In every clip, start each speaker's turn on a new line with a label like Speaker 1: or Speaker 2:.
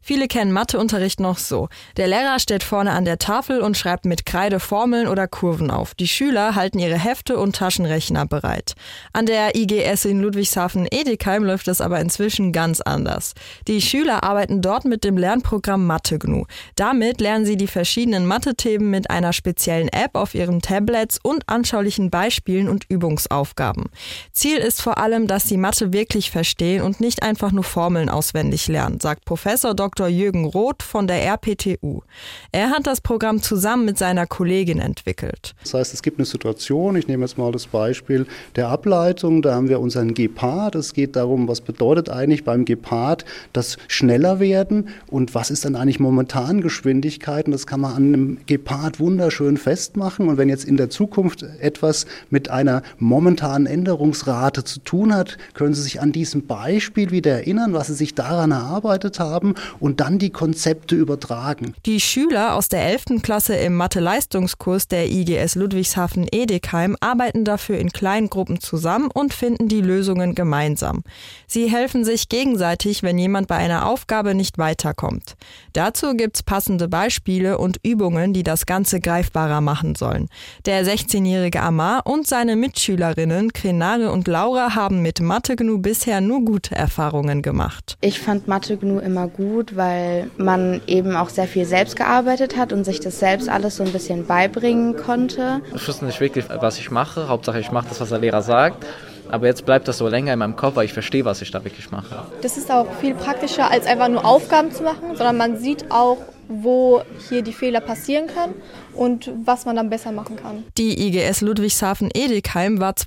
Speaker 1: Viele kennen Matheunterricht noch so. Der Lehrer steht vorne an der Tafel und schreibt mit Kreide Formeln oder Kurven auf. Die Schüler halten ihre Hefte und Taschenrechner bereit. An der IGS in Ludwigshafen-Edekheim läuft es aber inzwischen ganz anders. Die Schüler arbeiten dort mit dem Lernprogramm MatheGNU. Damit lernen sie die verschiedenen Mathe-Themen mit einer speziellen App auf ihren Tablets und anschaulichen Beispielen und Übungsaufgaben. Ziel ist vor allem, dass sie Mathe wirklich verstehen und nicht einfach nur Formeln auswendig lernen, sagt Professor Dr. Jürgen Roth von der RPTU. Er hat das Programm zusammen mit seiner Kollegin entwickelt.
Speaker 2: Das heißt, es gibt eine Situation, ich nehme jetzt mal das Beispiel der Ableitung, da haben wir unseren Gepard. Es geht darum, was bedeutet eigentlich beim Gepard das schneller werden und was ist dann eigentlich momentan Geschwindigkeit, und das kann man an einem Gepard wunderschön festmachen, und wenn jetzt in der Zukunft etwas mit einer momentanen Änderungsrate zu tun hat, können Sie sich an diesem Beispiel wieder erinnern, was Sie sich daran erarbeitet haben und dann die Konzepte übertragen.
Speaker 1: Die Schüler aus der 11. Klasse im Mathe-Leistungskurs der IGS Ludwigshafen-Edekheim arbeiten dafür in kleinen Gruppen zusammen und finden die Lösungen gemeinsam. Sie helfen sich gegenseitig, wenn jemand bei einer Aufgabe nicht weiterkommt. Dazu gibt's passende Beispiele und Übungen, die das Ganze greifbarer machen sollen. Der 16-jährige Amar und seine Mitschülerinnen Krenare und Laura haben mit MatheGNU bisher nur gute Erfahrungen gemacht.
Speaker 3: Ich fand MatheGNU immer gut, weil man eben auch sehr viel selbst gearbeitet hat und sich das selbst alles so ein bisschen beibringen konnte.
Speaker 4: Ich wusste nicht wirklich, was ich mache. Hauptsache ich mache das, was der Lehrer sagt. Aber jetzt bleibt das so länger in meinem Kopf, weil ich verstehe, was ich da wirklich mache.
Speaker 5: Das ist auch viel praktischer, als einfach nur Aufgaben zu machen, sondern man sieht auch, wo hier die Fehler passieren können und was man dann besser machen kann.
Speaker 1: Die IGS Ludwigshafen-Edekheim war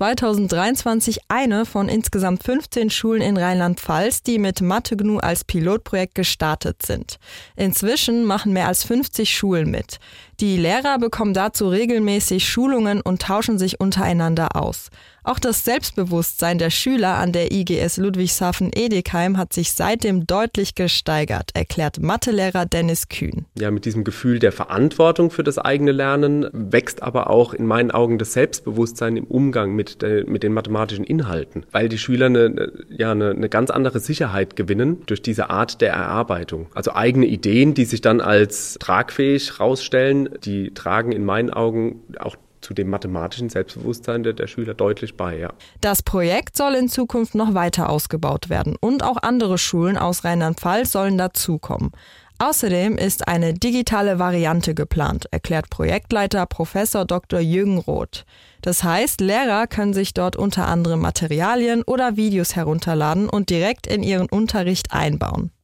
Speaker 1: 2023 eine von insgesamt 15 Schulen in Rheinland-Pfalz, die mit MatheGNU als Pilotprojekt gestartet sind. Inzwischen machen mehr als 50 Schulen mit. Die Lehrer bekommen dazu regelmäßig Schulungen und tauschen sich untereinander aus. Auch das Selbstbewusstsein der Schüler an der IGS Ludwigshafen-Edekheim hat sich seitdem deutlich gesteigert, erklärt Mathelehrer Dennis Kühn.
Speaker 6: Ja, mit diesem Gefühl der Verantwortung für das eigene Lernen wächst aber auch in meinen Augen das Selbstbewusstsein im Umgang mit den mathematischen Inhalten, weil die Schüler eine ganz andere Sicherheit gewinnen durch diese Art der Erarbeitung. Also eigene Ideen, die sich dann als tragfähig rausstellen, die tragen in meinen Augen auch zu dem mathematischen Selbstbewusstsein der Schüler deutlich bei, ja.
Speaker 1: Das Projekt soll in Zukunft noch weiter ausgebaut werden und auch andere Schulen aus Rheinland-Pfalz sollen dazukommen. Außerdem ist eine digitale Variante geplant, erklärt Projektleiter Professor Dr. Jürgen Roth. Das heißt, Lehrer können sich dort unter anderem Materialien oder Videos herunterladen und direkt in ihren Unterricht einbauen.